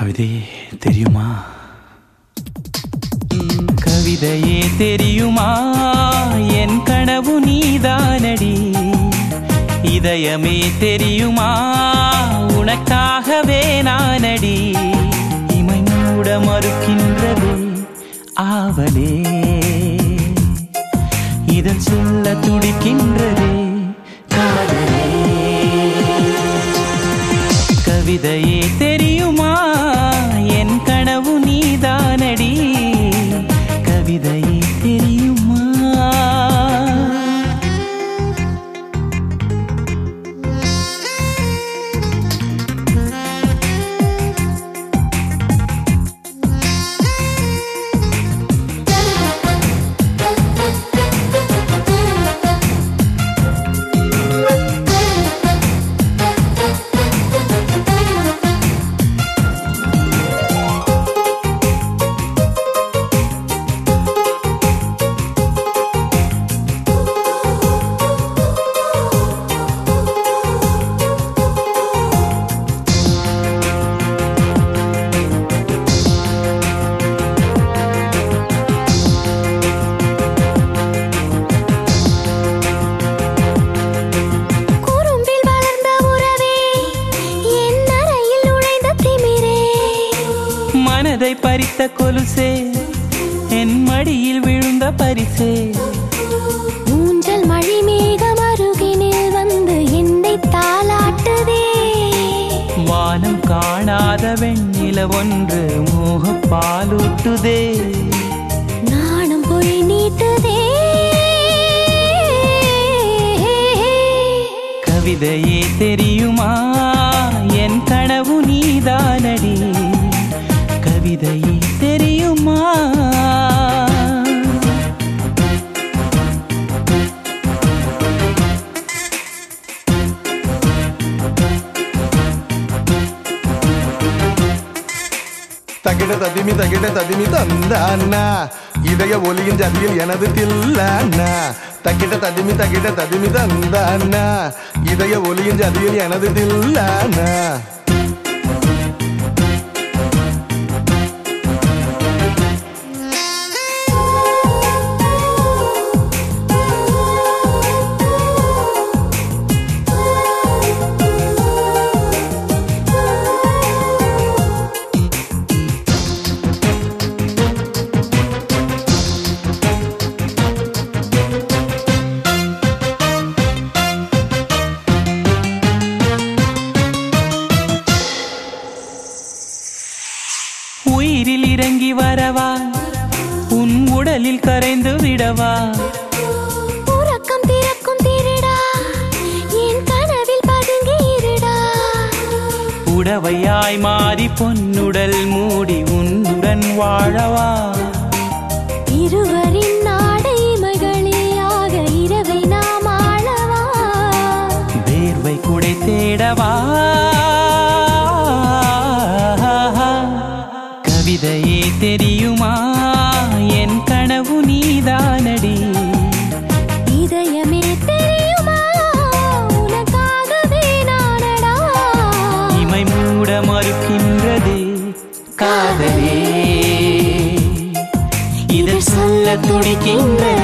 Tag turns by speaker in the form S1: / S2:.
S1: கவிதையே தெரியுமா? கவிதையே தெரியுமா? என் கனவு நீதானடி. இதயமே தெரியுமா? உனக்காகவே நானடி. இமை மூட மறுக்கின்றதே ஆவலே, இதன் சொல்ல துடிக்கின்றதே காதலே. கவிதையே தெரியுமா? என் கனவு நீதானடி. கவிதையே தெரியுமா? மனதை பறித்த கொலுசே, என் மடியில் விழுந்த பரிசே.
S2: ஊஞ்சல் மழை மேகம் அருகினில் வந்து என்னை தாலாட்டுதே.
S1: வானம் காணாத வெண்ணில ஒன்று மோக பாலூட்டுதே.
S2: நாணம் பொய் நீட்டுதே.
S1: கவிதையே தெரியுமா? என் கனவு நீதானடி. கவிதையே தெரியுமா?
S3: தகிட ததிமி தந்தானா, இதய ஒலியின் ஜதியில் எனது தில்லானா. தகிட ததிமி தந்தானா, இதய ஒலியின் ஜதியில் எனது தில்லானா.
S1: உயிரில் இறங்கி வரவா? உன் உடலில் கரைந்து விடவா?
S2: உறக்கம் திறக்கும் திருடா, என் கனவில் பதுங்கி இருடா.
S1: உடவையாய் மாறி பொன்னுடல் மூடி உன்னுடன் வாழவா?
S2: இருவரின் நாடை மகளியாக இரவை நாம் ஆளவா?
S1: வேர்வை குடை தேடவா? கவிதையே தெரியுமா? என் கனவு நீதானடி.
S2: இதயமே தெரியுமா? உனக்காகவே நானடா.
S1: இமை மூட மறுக்கின்றதே காதலே, இதழ் சொல்ல துடிக்கின்ற